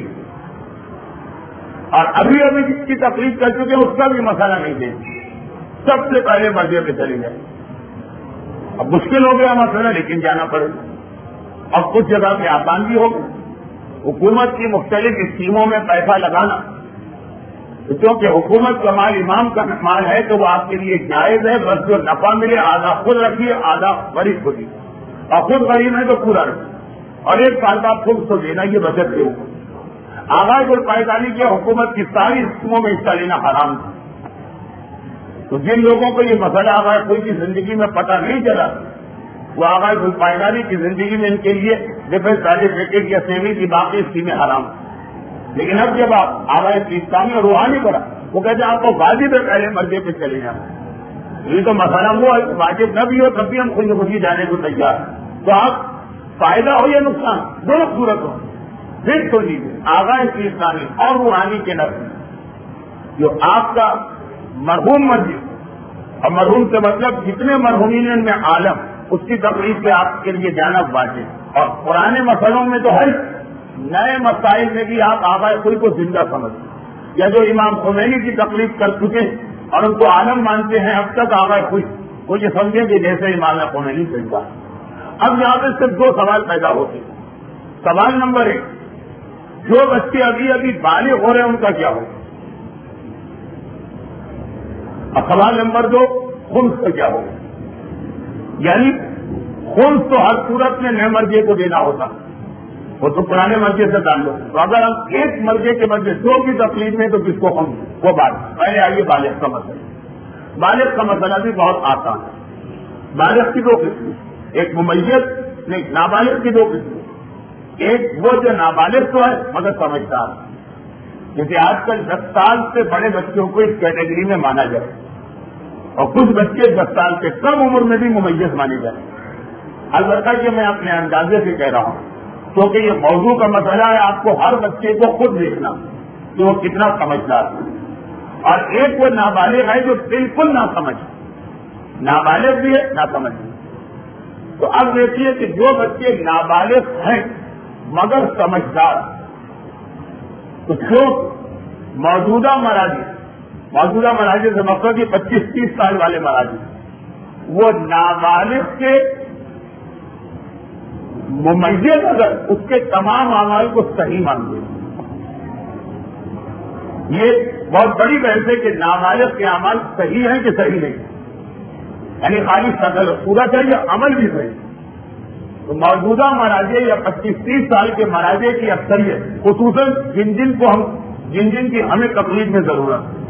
اور ابھی ابھی جس کی تقریب کر چکے اس کا بھی مسئلہ نہیں دیکھتے، سب سے پہلے مرضے پہ چلے جائیں۔ اب مشکل ہو گیا مسئلہ لیکن جانا پڑے گا، اب کچھ جگہ پہ آسان بھی ہوگا۔ حکومت کی مختلف اسکیموں میں پیسہ لگانا، کیونکہ حکومت کا مال امام کا مال ہے تو وہ آپ کے لیے جائز ہے، بس جو نفع ملے آدھا خود رکھیے آدھا غریب کو دیجیے، اور خود غریب ہے تو پورا رکھیے، اور ایک سال بعد خود کو دینا، یہ بچت کے اوپر۔ آغاز گلپائیدانی کی حکومت کی ساری اسکیموں میں حصہ لینا حرام تھا، تو جن لوگوں کو یہ مسئلہ آغاز کوئی کی زندگی میں پتہ نہیں چلا وہ آغاز گلپائیدانی کی زندگی میں ان کے لیے ڈیفینس سرٹیفکیٹ یا سیوی کی باقی اسکیمیں حرام تھیں۔ لیکن اب جب آپ آغاز سیستانی اور روحانی پڑا وہ کہتے ہیں آپ کو واجب ہے پہلے مرضے پہ چلے جانا، یہ تو مسئلہ وہ ہے واجب نہ بھی ہو تب بھی ہم خود خوشی جانے کو تیار ہیں، تو آپ فائدہ ہو یا نقصان دونوں صورت ہو پھر تو لیجیے آغاز سیستانی اور روحانی کے نفس جو آپ کا مرحوم مرضی، اور مرحوم سے مطلب جتنے مرحومین میں عالم اس کی تقریب پہ آپ کے لیے جانا واجب، اور پرانے مسئلوں میں تو ہے، نئے مسائل میں بھی آپ آغاز خود کو زندہ سمجھتے، یا جو امام خمینی کی تقریب کر چکے اور ان کو عالم مانتے ہیں اب تک آغاز خود وہ یہ سمجھیں کہ جیسے امام خمینی زندہ۔ اب یہاں پہ صرف دو سوال پیدا ہوتے ہیں۔ سوال نمبر ایک، جو بچے ابھی ابھی بالغ ہو رہے ہیں ان کا کیا ہوگا؟ اور سوال نمبر دو، خمس کا کیا ہوگا؟ یعنی خمس تو ہر صورت میں نئے مرجے کو دینا ہوتا، وہ تو پرانے مرجے سے تعلق، تو اگر ہم ایک مرجے کے مرجے دو کی تقریب میں تو کس کو ہم وہ بات پہلے آئیے بالغ کا مسئلہ۔ بالغ کا مسئلہ بھی بہت آسان ہے۔ بالغ کی دو قسم، ایک ممیز نہیں، نابالغ کی دو قسم، ایک وہ جو نابالغ تو ہے مگر سمجھدار، جیسے آج کل دس سال سے بڑے بچوں کو اس کیٹیگری میں مانا جائے، اور کچھ بچے دس سال سے کم عمر میں بھی ممیز مانے جائیں۔ البتہ کہ میں اپنے اندازے سے کہہ رہا ہوں کیونکہ یہ موضوع کا مسئلہ ہے، آپ کو ہر بچے کو خود دیکھنا کہ وہ کتنا سمجھدار ہے۔ اور ایک وہ نابالغ ہے جو بالکل نہ سمجھ، نابالغ بھی ہے نہ سمجھ بھی۔ تو اب دیکھیے کہ جو بچے نابالغ ہیں مگر سمجھدار، تو جو موجودہ مراجع، موجودہ مراجع سے مقصد یہ پچیس تیس سال والے مراجع، وہ نابالغ کے ممیز اگر اس کے تمام اعمال کو صحیح مانتے ہیں۔ یہ بہت بڑی بحث ہے کہ نابالغ کے اعمال صحیح ہیں کہ صحیح نہیں، یعنی خالی شکل پورا چاہیے عمل بھی صحیح۔ تو موجودہ مراجع یا پچیس تیس سال کے مراجع کی اکثریت، خصوصاً جن جن کو ہم جن جن کی ہمیں تقلید میں ضرورت ہے،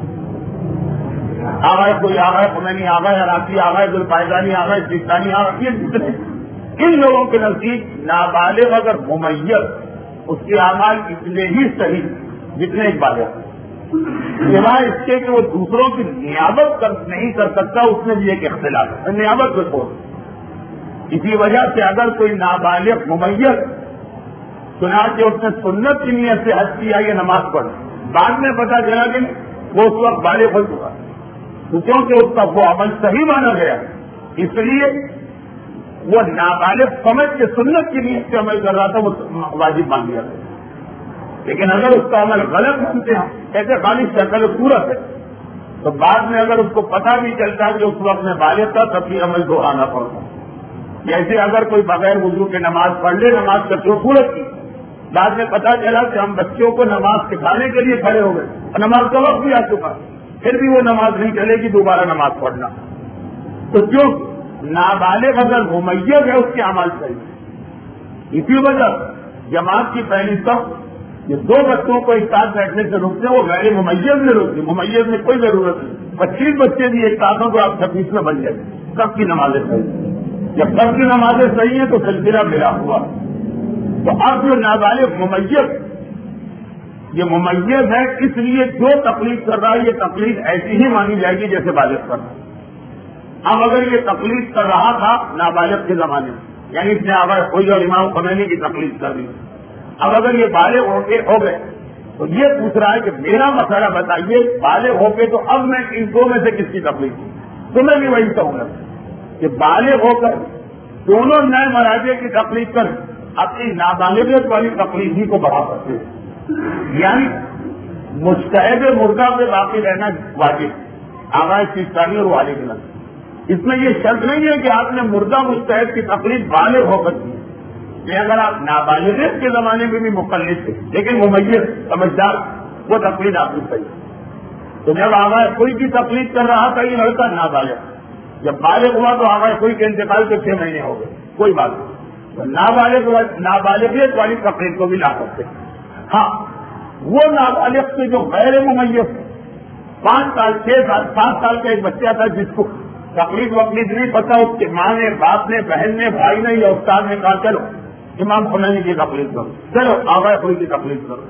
آغاز کوئی آغاز خمینی آغاز عراقی آغاز ذوالفائزانی آغاز سیستانی آغاز، یہ جتنے ان لوگوں کے نزدیک نابالغ اگر ممیز، اس کے اعمال اتنے ہی صحیح جتنے ایک بالغ، سوائے اس کے کہ وہ دوسروں کی نیابت کر نہیں کر سکتا، اس میں بھی ایک اختلاف ہے، نیابت کو چھوڑ۔ اسی وجہ سے اگر کوئی نابالغ ممیز سنا کہ اس نے سنت کی نیت سے حج کیا یا نماز پڑھ، بعد میں پتا چلا کہ وہ اس وقت بالغ ہو چکا، تو کیونکہ اس کا وہ عمل صحیح مانا گیا، اس لیے وہ نابالغ سمجھ کے سنت کی نیت سے عمل کر رہا تھا، وہ واجب مان لیا گیا۔ لیکن اگر اس کا عمل غلط مانتے ہیں، ایسے خالی شکل صورت ہے، تو بعد میں اگر اس کو پتہ بھی چلتا کہ اس وقت میں بالغ تھا، تب بھی عمل دہرانا پڑتا۔ جیسے اگر کوئی بغیر وضو کے نماز پڑھ لے، نماز شکل صورت کی، بعد میں پتا چلا کہ ہم بچوں کو نماز سکھانے کے لیے کھڑے ہو گئے اور نماز کا وقت بھی آ چکا، پھر بھی وہ نماز نہیں چلے گی، دوبارہ نماز پڑھنا۔ تو جو نابالغ اگر ممیز ہے اس کے اعمال صحیح۔ اسی وجہ جماعت کی پہلی صف یہ دو بچوں کو ایک ساتھ بیٹھنے سے روکتے ہیں، وہ غیر ممیز میں روکتے، ممیز میں کوئی ضرورت نہیں۔ پچیس بچے بھی ایک ساتھ ہوں تو آپ چھبیس میں بن جائیں، سب کی نمازیں صحیح۔ جب سب کی نمازیں صحیح ہیں تو سلسلہ ملا ہوا۔ تو اب جو نابالغ ممیز، یہ ممیز ہے، اس لیے جو تقلید کر رہا ہے یہ تقلید ایسی ہی مانی جائے گی جیسے بالغ کر رہا ہے۔ اب اگر یہ تقلید کر رہا تھا نابالغ کے زمانے میں، یعنی اس نے آغاز کوئی اور امام خمینی کی تقلید کر دی، اب اگر یہ بالغ ہو کے ہو گئے تو یہ پوچھ رہا ہے کہ میرا مسئلہ بتائیے، بالغ ہو کے تو اب میں ان دو میں سے کس کی تقلید کی؟ تو میں بھی وہی کہوں گا کہ بالغ ہو کر دونوں نئے مراجع کی تقلید کر اپنی نابالغیت والی تقلید ہی کو بڑھا سکتے ہیں، یعنی مجتہد مردہ پہ باقی رہنا واجب، آغاز سیستانی اور والے کے لگ۔ اس میں یہ شرط نہیں ہے کہ آپ نے مردہ مجتہد کی تقلید بالغ ہو کر کی، کہ اگر آپ نابالغیت کے زمانے میں بھی مقلد تھے لیکن ممیز سمجھدار، وہ تقلید آپ کی صحیح۔ تو جب آغاز کوئی کی تقلید کر رہا تھا یہ لڑکا نابالغ، جب بالغ ہوا تو آغاز کوئی کے انتقال کے چھ مہینے ہو گئے، کوئی بات نہیں، تو نابالغ نابالغیت والی تقلید کو بھی لا سکتے۔ ہاں وہ نابالغ سے جو غیر ممیز، پانچ سال چھ سال سات سال کا ایک بچہ تھا جس کو تقلید وقلید نہیں پتا، اس کے ماں نے باپ نے بہن نے بھائی نے یا استاد نے کہا چلو امام خمینی کی تقلید کرو، چلو آغاز کوئی کی تقلید کرو۔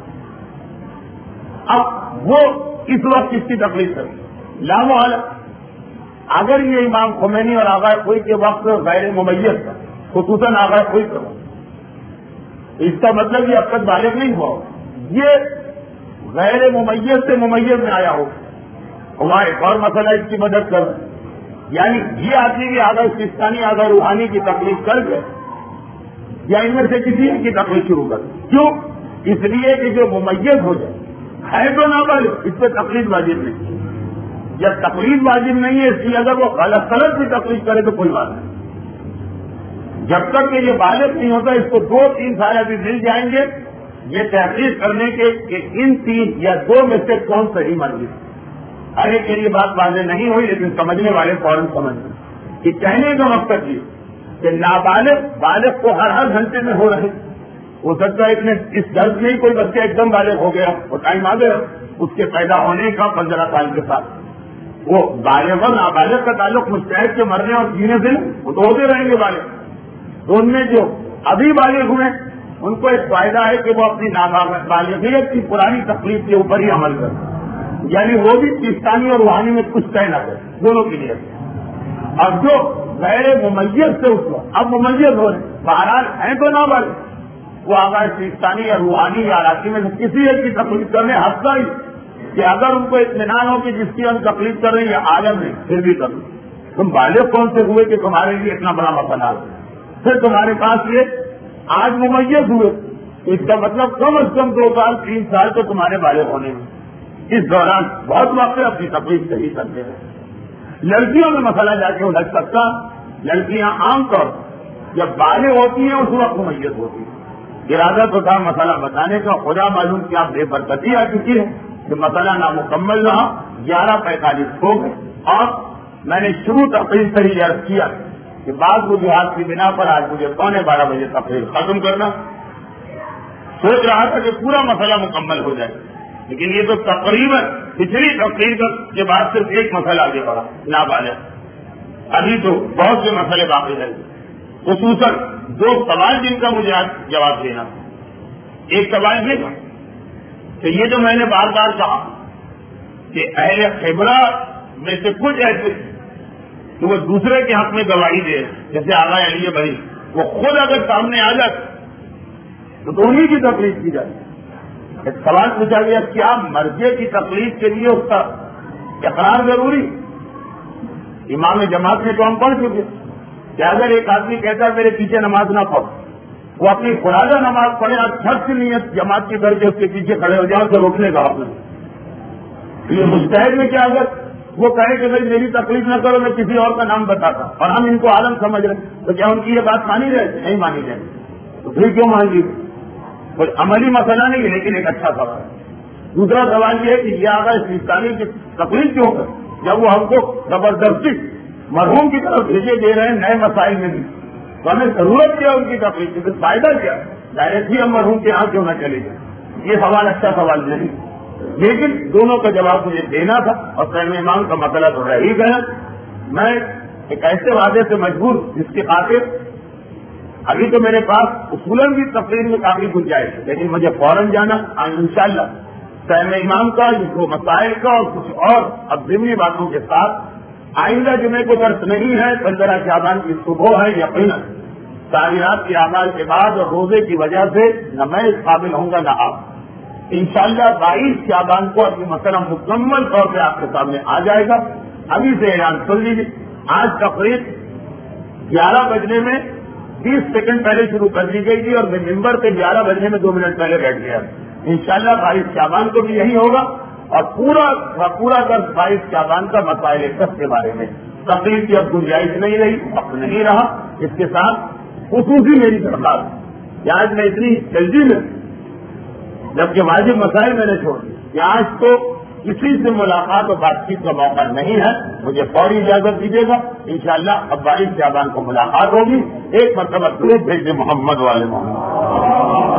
اب وہ اس وقت کس کی تقلید کرے؟ لامحال اگر یہ امام خمینی اور آغاز کوئی کے وقت غیر ممیز تھا، خصوصاً آغاز کوئی کرو، اس کا مطلب یہ اب تک بالغ نہیں ہوا، یہ غیر ممیز سے ممیز میں آیا ہو۔ ہمارا ایک اور مسئلہ اس کی مدد کر، یعنی یہ آدمی بھی آغاز سیستانی آغاز روحانی کی تقلید کر کے یا ان میں سے کسی کی تقلید شروع کر، کیوں؟ اس لیے کہ جو ممیز ہو جائے ہے تو نابالغ، اس پہ تقلید واجب نہیں۔ جب تقلید واجب نہیں ہے، اس لیے اگر وہ غلط غلط بھی تقلید کرے تو کوئی بات نہیں، جب تک کہ یہ بالغ نہیں ہوتا اس کو دو تین سال ابھی مل جائیں گے یہ تحقیق کرنے کے کہ ان تین یا دو میں سے کون صحیح مرضی۔ ہر ایک کے لیے بات واضح نہیں ہوئی لیکن سمجھنے والے فوراً سمجھ گئے کہ کہنے کا مقصد یہ کہ نابالغ بالغ کو ہر ہر گھنٹے میں ہو رہے، ہو سکتا ہے اتنے اس درد میں ہی کوئی بچہ ایک دم بالغ ہو گیا، وہ ٹائم آ گیا اس کے پیدا ہونے کا پندرہ سال کے ساتھ، وہ بالغ اور نابالغ کا تعلق مستحق کے مرنے اور جینے سے وہ تو ہوتے رہیں گے بالغ۔ تو ان میں جو ابھی بالغ ہوئے ان کو ایک فائدہ ہے کہ وہ اپنی نابالغیت کی پرانی تقلید کے اوپر ہی عمل کریں، یعنی وہ بھی سیستانی اور روحانی میں کچھ طے نہ کرے، دونوں کے لیے۔ اور جو غیر ممیز سے اس وقت اب ممیز ہو رہے بہرحال ہیں تو نابالغ، وہ آغاز سیستانی یا روحانی یا عراقی میں سے کسی ایک کی تقلید کرنے حق کا ہی، کہ اگر ان کو اطمینان ہو کہ جس کی ہم تکلیف کر رہے ہیں یہ عالم ہے پھر بھی کر لو. تم بالغ کون سے ہوئے کہ تمہارے لیے اتنا بڑا مسئلہ ہے؟ پھر تمہارے پاس یہ آج ممیز ہوئے، اس کا مطلب کم از کم دو سال تین سال تو تمہارے بالغ ہونے میں. اس دوران بہت وقت اپنی تکلیف صحیح کرتے ہیں. لڑکیوں میں مسئلہ جا کے الجھ سکتا. لڑکیاں عام طور جب بالغ ہوتی ہیں اس وقت ممیز ہوتی ہیں. ارادہ تو تھا مسئلہ بتانے کا، خدا معلوم کیا بے برکتی آ چکی ہے کہ مسئلہ نامکمل رہا. گیارہ پینتالیس ہو گئے اور میں نے شروع تقریر سے ہی عرض کیا کہ بعض وجوہات کی بنا پر آج مجھے پونے بارہ بجے تقریر ختم کرنا. سوچ رہا تھا کہ پورا مسئلہ مکمل ہو جائے، لیکن یہ تو تقریباً پچھلی تقریر کے بعد صرف ایک مسئلہ آگے بڑھا نابالغ. ابھی تو بہت سے مسئلے باقی رہے، خصوصاً دو سوال جن کا مجھے آج جواب دینا. ایک سوال یہ تھا کہ یہ جو میں نے بار بار کہا کہ اہل خبرہ میں سے کچھ ایسے کہ وہ دوسرے کے حق میں گواہی دے، جیسے آغا علی بھائی، وہ خود اگر سامنے آ جاتے تو انہیں کی تکلیف کی جاتی. ایک سوال پوچھا گیا کیا مرضے کی تکلیف کے لیے اس کا اقرار ضروری؟ امام جماعت میں تو ہم پڑھ چکے کہ اگر ایک آدمی کہتا ہے میرے پیچھے نماز نہ پڑھو، وہ اپنی خلاصہ نماز پڑھے اور چھت سے نیت جماعت کے کر کے اس کے پیچھے کھڑے ہو جاؤ تو روکنے کا آپ نے. یہ مستحد میں کیا اگر وہ کہے کہ بھائی میری تکلیف نہ کرو میں کسی اور کا نام بتاتا اور ہم ان کو عالم سمجھ رہے تو کیا ان کی یہ بات مانی جائے؟ نہیں مانی جائے. تو پھر کیوں مان لی؟ کوئی عملی مسئلہ نہیں لیکن ایک اچھا سوال ہے. دوسرا سوال یہ ہے کہ یہ آگا اس پاکستانی کی تکلیف کیوں کر جب وہ ہم کو زبردستی مرحوم کی طرف بھیجے دے رہے ہیں نئے مسائل میں بھی، تو ہمیں ضرورت کیا ان کی تکلیف کی؟ پھر فائدہ کیا؟ ڈائریکٹلی ہم مرحوم کے یہاں کیوں نہ چلے جائیں؟ یہ سوال اچھا سوال نہیں، لیکن دونوں کا جواب مجھے دینا تھا اور فہم امام کا مسئلہ تو رہ ہی گیا. میں ایک ایسے وعدے سے مجبور جس کے خاطر ابھی تو میرے پاس اصولاً بھی تقریر میں کافی گنجائش ہے، لیکن مجھے فوراً جانا انشاءاللہ فہم امام کا جو مسائل کا اور کچھ اور اب ضمنی باتوں کے ساتھ آئندہ جمعے کو درس نہیں ہے. پندرہ شعبان کی صبح ہے، یقیناً ساری رات کے اعمال کے بعد اور روزے کی وجہ سے نہ میں اس قابل ہوں گا نہ آپ. انشاءاللہ بائیس شعبان کو ابھی مسئلہ مکمل طور پہ آپ کے سامنے آ جائے گا. ابھی سے اعلان سن لیجیے، آج تقریب گیارہ بجنے میں بیس سیکنڈ پہلے شروع کر دی گئی تھی اور میں ممبر سے گیارہ بجنے میں دو منٹ پہلے بیٹھ گیا. انشاءاللہ بائیس شعبان کو بھی یہی ہوگا اور پورا پورا درس بائیس شعبان کا مسائل سب کے بارے میں. تقریر کی اب گنجائش نہیں رہی، وقت نہیں رہا. اس کے ساتھ خصوصی میری درخواست کہ آج میں اتنی جلدی میں جبکہ واجب مسائل میں نے چھوڑ دی کہ آج تو کسی سے ملاقات اور بات چیت کا موقع نہیں ہے. مجھے فوری اجازت دیجیے گا. انشاءاللہ اب بائیس شعبان کو ملاقات ہوگی. ایک مرتبہ درود بھیج دیں محمد والے محمد.